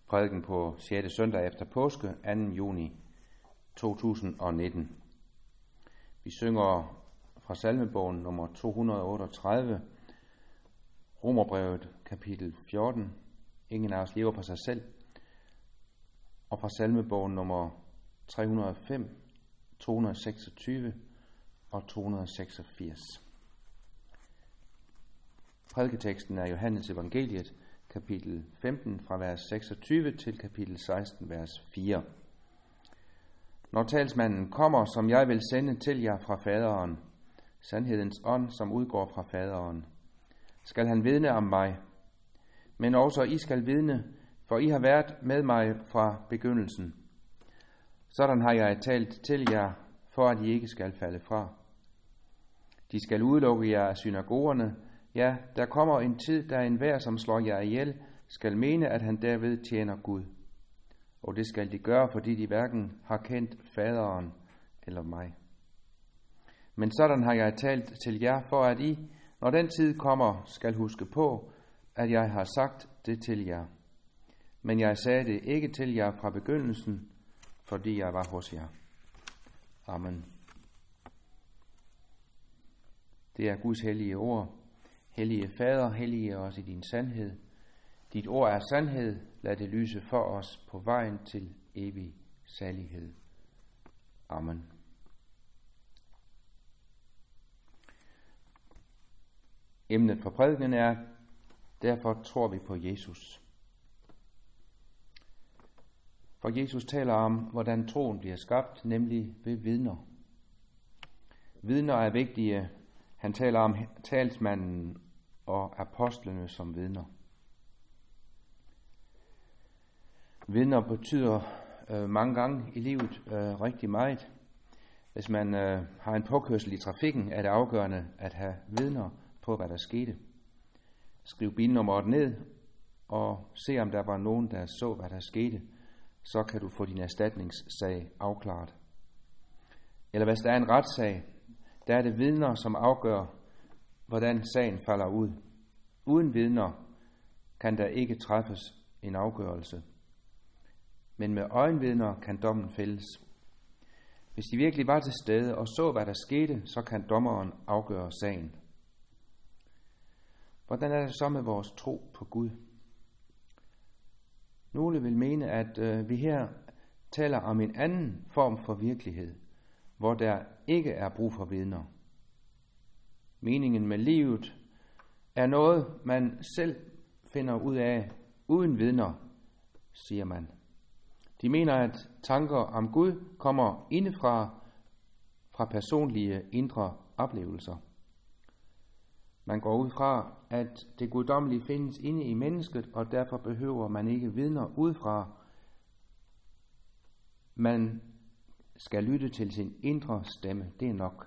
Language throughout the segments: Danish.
Prædiken på 6. søndag efter påske, 2. juni 2019. Vi synger fra salmebogen nummer 238, Romerbrevet kapitel 14, Ingen af os lever for sig selv, og fra salmebogen nummer 305, 226 og 286. Prædiketeksten er Johannes evangeliet, kapitel 15, fra vers 26 til kapitel 16, vers 4. Når talsmanden kommer, som jeg vil sende til jer fra faderen, sandhedens ånd, som udgår fra faderen, skal han vidne om mig, men også I skal vidne, for I har været med mig fra begyndelsen. Sådan har jeg talt til jer, for at I ikke skal falde fra. De skal udelukke jer af synagogerne. Ja, der kommer en tid, da enhver, som slår jer ihjel, skal mene, at han derved tjener Gud. Og det skal de gøre, fordi de hverken har kendt faderen eller mig. Men sådan har jeg talt til jer, for at I, når den tid kommer, skal huske på, at jeg har sagt det til jer. Men jeg sagde det ikke til jer fra begyndelsen, fordi jeg var hos jer. Amen. Det er Guds hellige ord. Hellige Fader, hellige os i din sandhed. Dit ord er sandhed. Lad det lyse for os på vejen til evig salighed. Amen. Emnet for prædikenen er: derfor tror vi på Jesus. For Jesus taler om, hvordan troen bliver skabt, nemlig ved vidner. Vidner er vigtige. Han taler om talsmanden og apostlene som vidner. Vidner betyder mange gange i livet rigtig meget. Hvis man har en påkørsel i trafikken, er det afgørende at have vidner på, hvad der skete. Skriv bilnummeret ned og se, om der var nogen, der så, hvad der skete. Så kan du få din erstatningssag afklaret. Eller hvis der er en retssag, der er det vidner, som afgør, hvordan sagen falder ud. Uden vidner kan der ikke træffes en afgørelse. Men med øjenvidner kan dommen fældes. Hvis de virkelig var til stede og så, hvad der skete, så kan dommeren afgøre sagen. Hvordan er det så med vores tro på Gud? Nogle vil mene, at vi her taler om en anden form for virkelighed, hvor der ikke er brug for vidner. Meningen med livet er noget, man selv finder ud af uden vidner, siger man. De mener, at tanker om Gud kommer indefra fra personlige indre oplevelser. Man går ud fra, at det guddommelige findes inde i mennesket, og derfor behøver man ikke vidner udefra. Man skal lytte til sin indre stemme. Det er nok.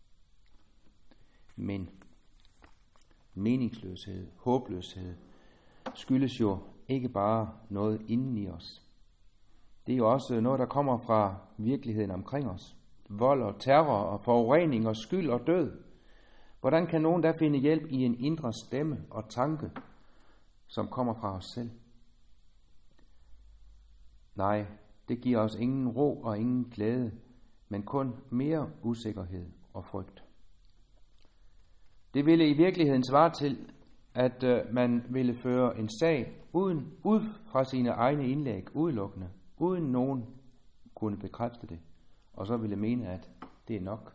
Men meningsløshed, håbløshed, skyldes jo ikke bare noget inden i os. Det er jo også noget, der kommer fra virkeligheden omkring os. Vold og terror og forurening og skyld og død. Hvordan kan nogen da finde hjælp i en indre stemme og tanke, som kommer fra os selv? Nej, det giver os ingen ro og ingen glæde, men kun mere usikkerhed og frygt. Det ville i virkeligheden svare til, at man ville føre en sag ud fra sine egne indlæg udelukkende, uden nogen kunne bekræfte det, og så ville mene, at det er nok.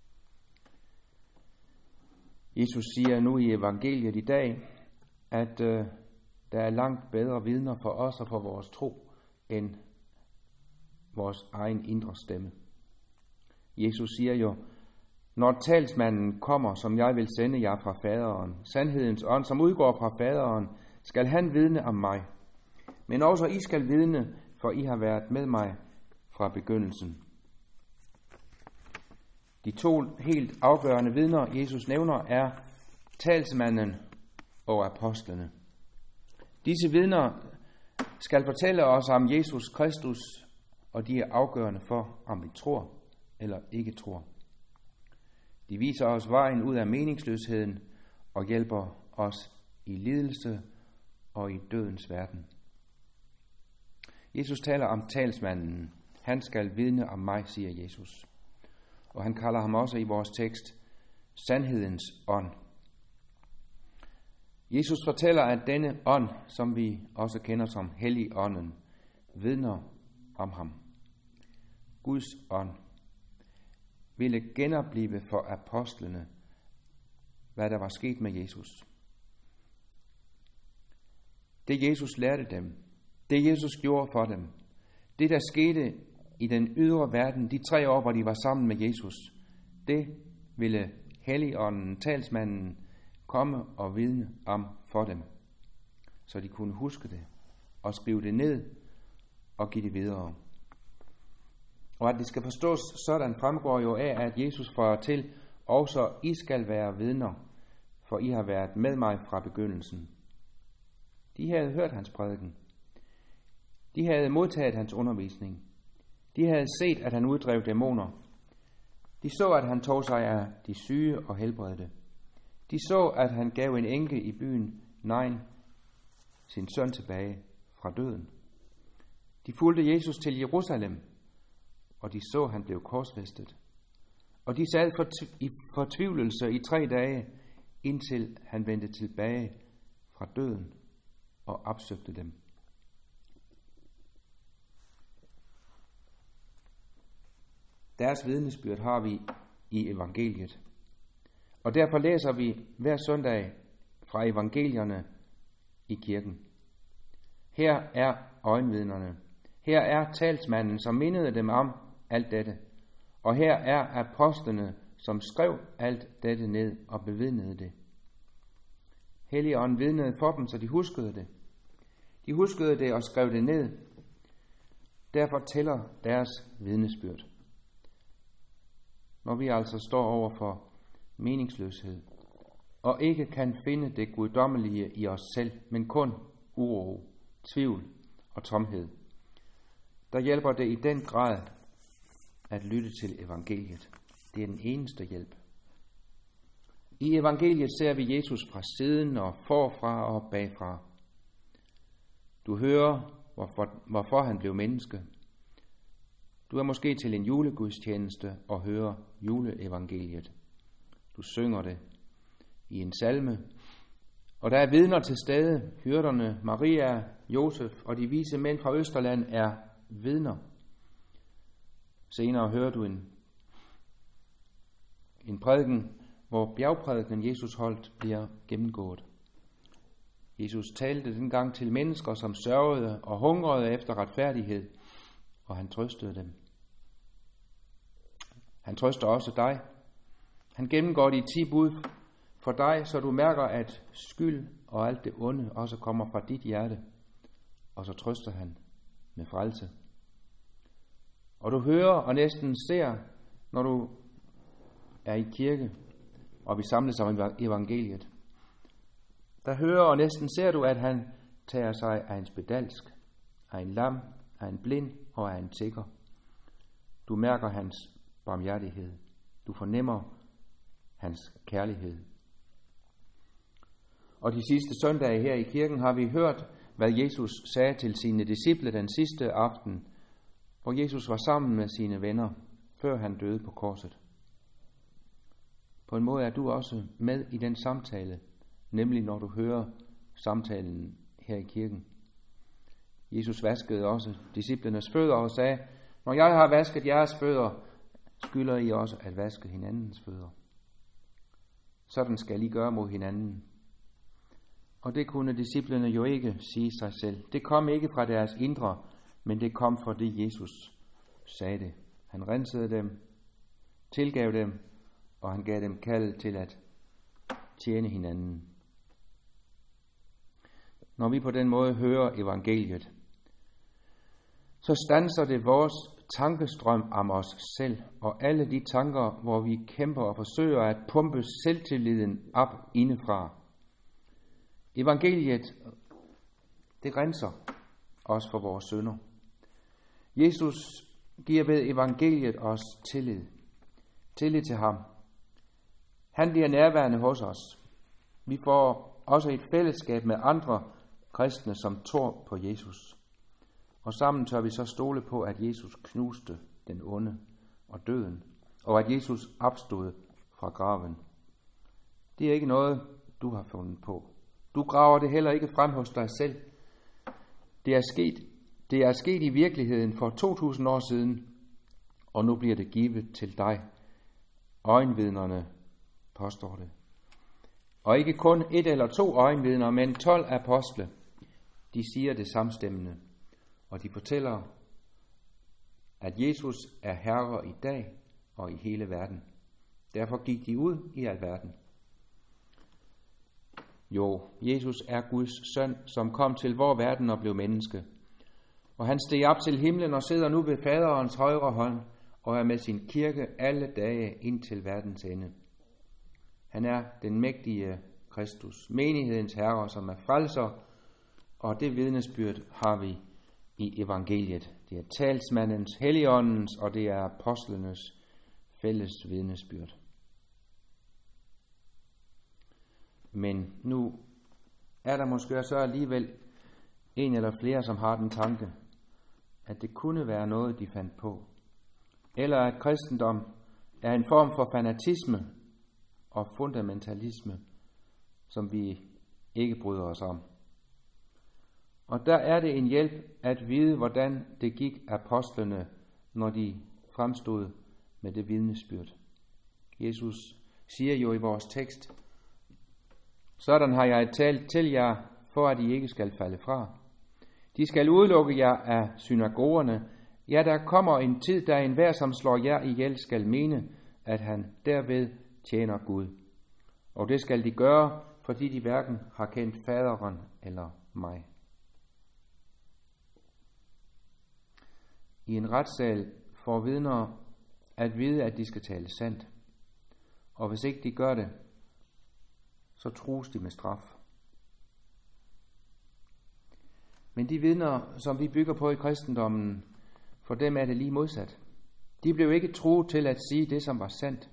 Jesus siger nu i evangeliet i dag, at der er langt bedre vidner for os og for vores tro, end vores egen indre stemme. Jesus siger jo: når talsmanden kommer, som jeg vil sende jer fra faderen, sandhedens ånd, som udgår fra faderen, skal han vidne om mig. Men også I skal vidne, for I har været med mig fra begyndelsen. De to helt afgørende vidner, Jesus nævner, er talsmanden og apostlene. Disse vidner skal fortælle os om Jesus Kristus, og de er afgørende for, om vi tror eller ikke tror. De viser os vejen ud af meningsløsheden og hjælper os i lidelse og i dødens verden. Jesus taler om talsmanden. Han skal vidne om mig, siger Jesus. Og han kalder ham også i vores tekst sandhedens ånd. Jesus fortæller, at denne ånd, som vi også kender som Helligånden, vidner om ham. Guds ånd ville genoplive for apostlene, hvad der var sket med Jesus. Det Jesus lærte dem, det Jesus gjorde for dem, det der skete i den ydre verden, de 3 år, hvor de var sammen med Jesus, det ville Helligånden, talsmanden, komme og vidne om for dem, så de kunne huske det og skrive det ned og give det videre. Og at det skal forstås sådan fremgår jo af, at Jesus får til, også I skal være vidner, for I har været med mig fra begyndelsen. De havde hørt hans prædiken. De havde modtaget hans undervisning. De havde set, at han uddrev dæmoner. De så, at han tog sig af de syge og helbredte. De så, at han gav en enke i byen Nain sin søn tilbage fra døden. De fulgte Jesus til Jerusalem, og de så, at han blev korsfæstet. Og de sad i fortvivlelse i 3 dage, indtil han vendte tilbage fra døden og opsøgte dem. Deres vidnesbyrd har vi i evangeliet. Og derfor læser vi hver søndag fra evangelierne i kirken. Her er øjenvidnerne. Her er talsmanden, som mindede dem om alt dette. Og her er apostlene, som skrev alt dette ned og bevidnede det. Helligånden vidnede for dem, så de huskede det. De huskede det og skrev det ned. Derfor tæller deres vidnesbyrd. Når vi altså står over for meningsløshed, og ikke kan finde det guddommelige i os selv, men kun uro, tvivl og tomhed, der hjælper det i den grad at lytte til evangeliet. Det er den eneste hjælp. I evangeliet ser vi Jesus fra siden og forfra og bagfra. Du hører, hvorfor han blev menneske. Du er måske til en julegudstjeneste og hører juleevangeliet. Du synger det i en salme, og der er vidner til stede. Hyrderne, Maria, Josef og de vise mænd fra Østerland er vidner. Senere hører du en prædiken, hvor bjergprædiken Jesus holdt bliver gennemgået. Jesus talte dengang til mennesker, som sørgede og hungrede efter retfærdighed, og han trøstede dem. Han trøster også dig. Han gennemgår de 10 bud for dig, så du mærker, at skyld og alt det onde også kommer fra dit hjerte, og så trøster han med frelse. Og du hører og næsten ser, når du er i kirke, og vi samles om evangeliet. Der hører og næsten ser du, at han tager sig af en spedalsk, af en lam, af en blind og af en tigger. Du mærker hans barmhjertighed. Du fornemmer hans kærlighed. Og de sidste søndage her i kirken har vi hørt, hvad Jesus sagde til sine disciple den sidste aften, hvor Jesus var sammen med sine venner, før han døde på korset. På en måde er du også med i den samtale, nemlig når du hører samtalen her i kirken. Jesus vaskede også disciplenes fødder og sagde, når jeg har vasket jeres fødder, skylder I også at vaske hinandens fødder. Sådan skal I gøre mod hinanden. Og det kunne disciplene jo ikke sige sig selv. Det kom ikke fra deres indre, men det kom fra det Jesus sagde det. Han rensede dem, tilgav dem, og han gav dem kald til at tjene hinanden. Når vi på den måde hører evangeliet, så standser det vores tankestrøm om os selv, og alle de tanker, hvor vi kæmper og forsøger at pumpe selvtilliden op indefra. Evangeliet, det renser os for vores synder. Jesus giver ved evangeliet os tillid. Tillid til ham. Han bliver nærværende hos os. Vi får også et fællesskab med andre kristne, som tror på Jesus. Og sammen tør vi så stole på, at Jesus knuste den onde og døden, og at Jesus opstod fra graven. Det er ikke noget, du har fundet på. Du graver det heller ikke frem hos dig selv. Det er sket i virkeligheden for 2000 år siden, og nu bliver det givet til dig. Øjenvidnerne påstår det. Og ikke kun 1 eller 2 øjenvidner, men 12 apostle. De siger det samstemmende, og de fortæller, at Jesus er herre i dag og i hele verden. Derfor gik de ud i al verden. Jo, Jesus er Guds søn, som kom til vor verden og blev menneske. Og han steg op til himlen og sidder nu ved faderens højre hånd og er med sin kirke alle dage ind til verdens ende. Han er den mægtige Kristus, menighedens herre, som er frelser, og det vidnesbyrd har vi i evangeliet. Det er talsmandens, helligåndens og det er apostlenes fælles vidnesbyrd. Men nu er der måske så alligevel en eller flere, som har den tanke, at det kunne være noget, de fandt på. Eller at kristendom er en form for fanatisme og fundamentalisme, som vi ikke bryder os om. Og der er det en hjælp at vide, hvordan det gik apostlene, når de fremstod med det vidnesbyrd. Jesus siger jo i vores tekst, sådan har jeg talt til jer, for at I ikke skal falde fra. De skal udelukke jer af synagogerne. Ja, der kommer en tid, da enhver, som slår jer ihjel, skal mene, at han derved tjener Gud. Og det skal de gøre, fordi de hverken har kendt faderen eller mig. I en retssal får vidner at vide, at de skal tale sandt. Og hvis ikke de gør det, så trues de med straf. Men de vidner, som vi bygger på i kristendommen, for dem er det lige modsat. De blev ikke truet til at sige det, som var sandt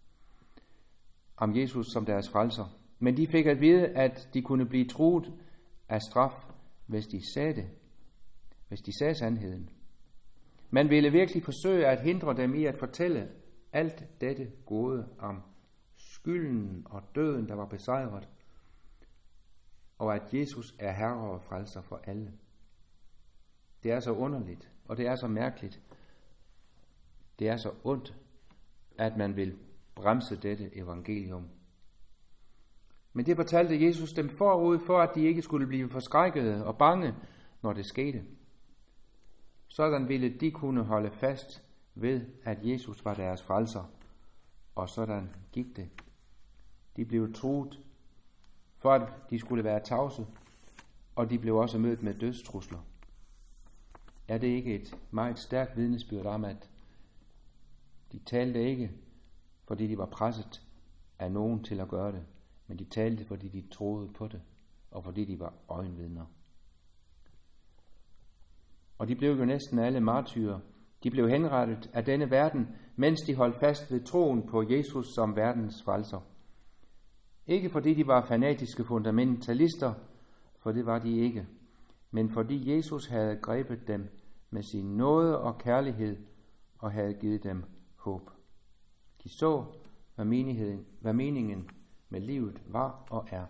om Jesus som deres frelser. Men de fik at vide, at de kunne blive truet af straf, hvis de sagde det. Hvis de sagde sandheden. Man ville virkelig forsøge at hindre dem i at fortælle alt dette gode om skylden og døden, der var besejret, og at Jesus er herre og frelser for alle. Det er så underligt, og det er så mærkeligt. Det er så ondt, at man vil bremse dette evangelium. Men det fortalte Jesus dem forud, for at de ikke skulle blive forskrækkede og bange, når det skete. Sådan ville de kunne holde fast ved, at Jesus var deres frelser, og sådan gik det. De blev truet, for at de skulle være tavse, og de blev også mødt med dødstrusler. Er det ikke et meget stærkt vidnesbyrd om, at de talte ikke, fordi de var presset af nogen til at gøre det, men de talte, fordi de troede på det, og fordi de var øjenvidner. Og de blev jo næsten alle martyrer. De blev henrettet af denne verden, mens de holdt fast ved troen på Jesus som verdens frelser. Ikke fordi de var fanatiske fundamentalister, for det var de ikke, men fordi Jesus havde grebet dem med sin nåde og kærlighed og havde givet dem håb. De så, hvad meningen med livet var og er.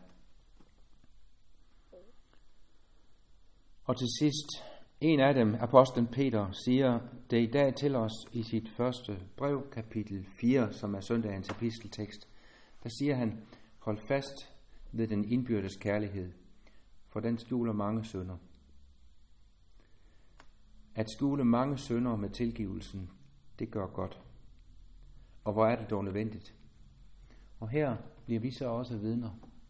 Og til sidst, en af dem, apostlen Peter, siger det i dag til os i sit første brev, kapitel 4, som er søndagens episteltekst. Der siger han, hold fast ved den indbyrdes kærlighed, for den skjuler mange synder. At skjule mange synder med tilgivelsen, det gør godt. Og hvor er det dog nødvendigt? Og her bliver vi så også vidner.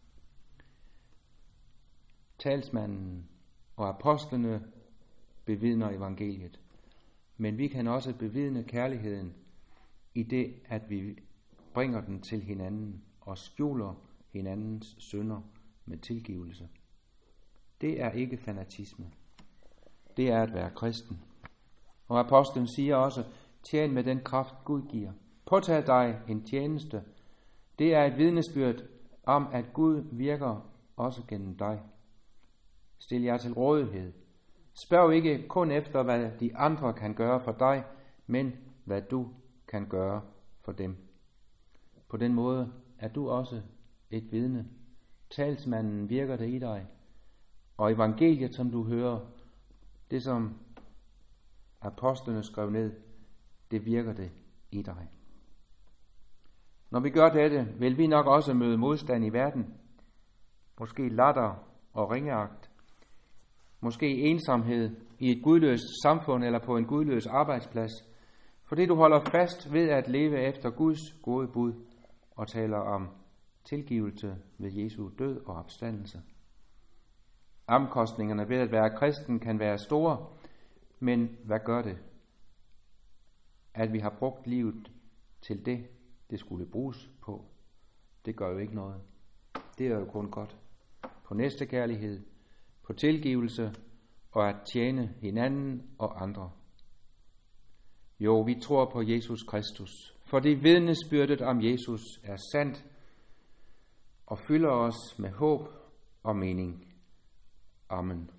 Talsmanden og apostlene bevidner evangeliet, men vi kan også bevidne kærligheden i det, at vi bringer den til hinanden og skjuler hinandens synder med tilgivelse. Det er ikke fanatisme. Det er at være kristen. Og apostlen siger også, tjen med den kraft Gud giver. Påtag dig en tjeneste. Det er et vidnesbyrd om, at Gud virker også gennem dig. Stil jer til rådighed. Spørg ikke kun efter, hvad de andre kan gøre for dig, men hvad du kan gøre for dem. På den måde er du også et vidne. Talsmanden virker det i dig, og evangeliet, som du hører, det som apostlene skrev ned, det virker det i dig. Når vi gør dette, vil vi nok også møde modstand i verden. Måske latter og ringeagt. Måske ensomhed i et gudløst samfund eller på en gudløs arbejdsplads. Fordi du holder fast ved at leve efter Guds gode bud og taler om tilgivelse ved Jesu død og opstandelse. Omkostningerne ved at være kristen kan være store, men hvad gør det? At vi har brugt livet til det skulle bruges på, det gør jo ikke noget. Det er jo kun godt. På næstekærlighed, på tilgivelse og at tjene hinanden og andre. Jo, vi tror på Jesus Kristus, fordi vidnesbyrdet om Jesus er sandt og fylder os med håb og mening. Amen.